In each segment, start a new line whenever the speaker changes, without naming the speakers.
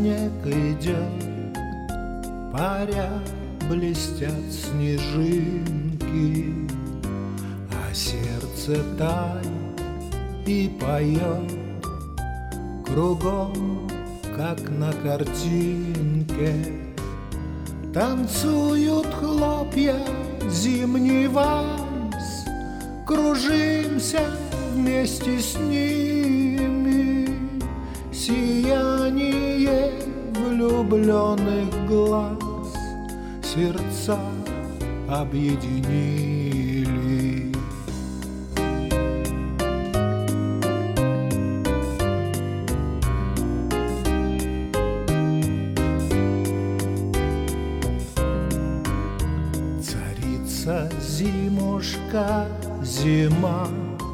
снег идет, паря блестят снежинки, а сердце тает и поет кругом, как на картинке. Танцуют хлопья, зимний вальс, кружимся вместе с ними. Сияние влюбленных глаз сердца объединили. Царица зимушка, зима,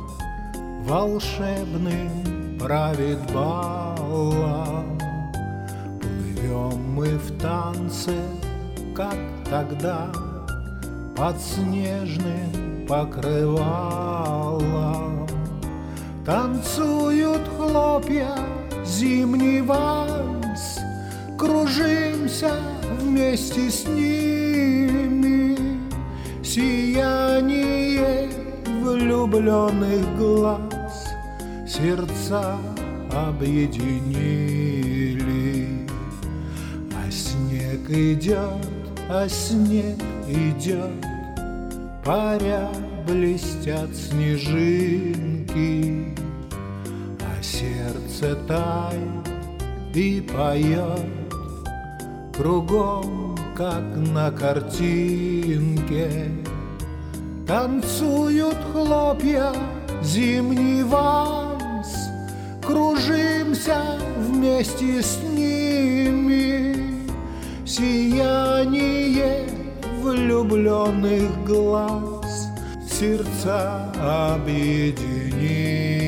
волшебным правит балом. Плывем мы в танце, как тогда, под снежным покрывалом. Танцуют хлопья, зимний вальс, кружимся вместе с ними. Сияние влюбленных глаз сердца объединили. А снег идет, а снег идет, паря блестят снежинки, а сердце тает и поет кругом, как на картинке. Танцуют хлопья, зимний вальс, кружимся вместе с ними. Сияние влюбленных глаз сердца объединили.